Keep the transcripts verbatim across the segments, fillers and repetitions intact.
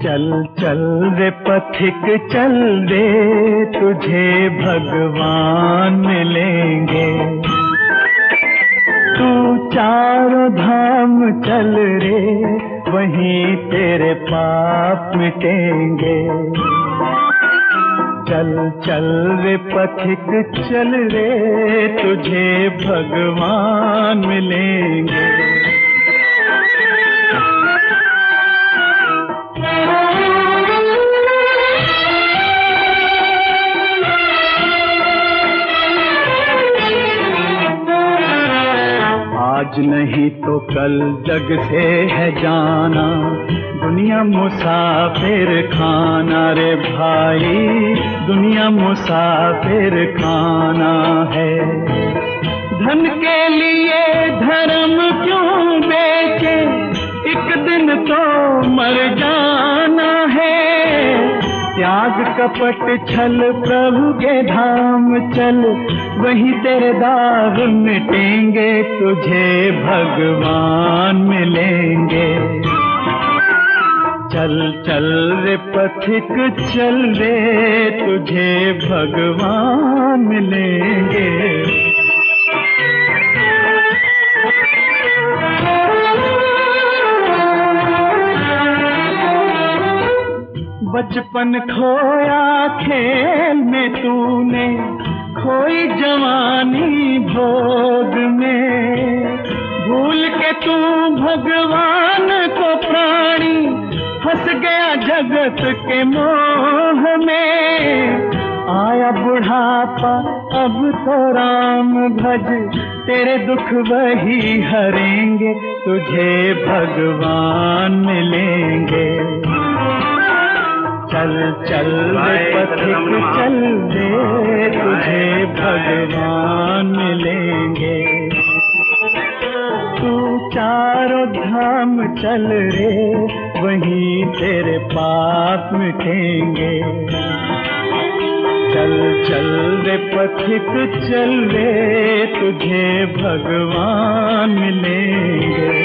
चल चल रे पथिक चल रे, तुझे भगवान मिलेंगे। तू चारों धाम चल रे, वहीं तेरे पाप मिटेंगे। चल चल रे पथिक चल रे, तुझे भगवान मिलेंगे। आज नहीं तो कल जग से है जाना, दुनिया मुसाफिर खाना रे भाई, दुनिया मुसाफिर खाना है। धन के लिए धर्म क्यों बेचे, एक दिन तो मर जाना है। त्याग कपट छल प्रभु के धाम चल, वहीं तेरे दाग मिटेंगे, तुझे भगवान मिलेंगे। चल चल रे पथिक चल रे, तुझे भगवान मिलेंगे। बचपन खोया खेल में तूने, खोई जवानी भोग में। भूल के तू भगवान को प्राणी, फंस गया जगत के मोह में। आया बुढ़ापा अब तो राम भज, तेरे दुख वही हरेंगे, तुझे भगवान मिलेंगे। चल चल रे पथिक चल रे, तुझे भगवान मिलेंगे। तू चारों धाम चल रे, वहीं तेरे पाप मिटेंगे। चल चल रे पथिक चल रे, तुझे भगवान मिलेंगे।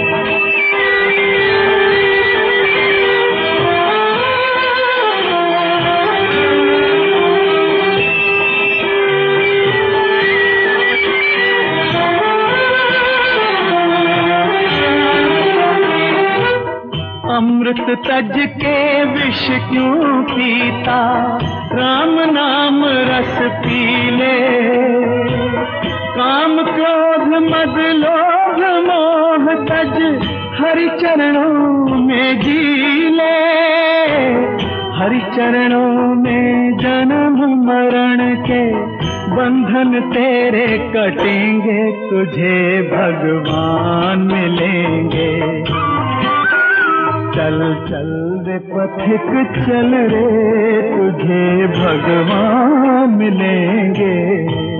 अमृत तज के विष क्यों पीता, राम नाम रस पी ले। काम क्रोध मद लोभ मोह तज, हरि चरणों में जी ले। हरि चरणों में जन्म मरण के बंधन तेरे कटेंगे, तुझे भगवान मिलेंगे। चल चल रे पथिक चल रे, तुझे भगवान मिलेंगे।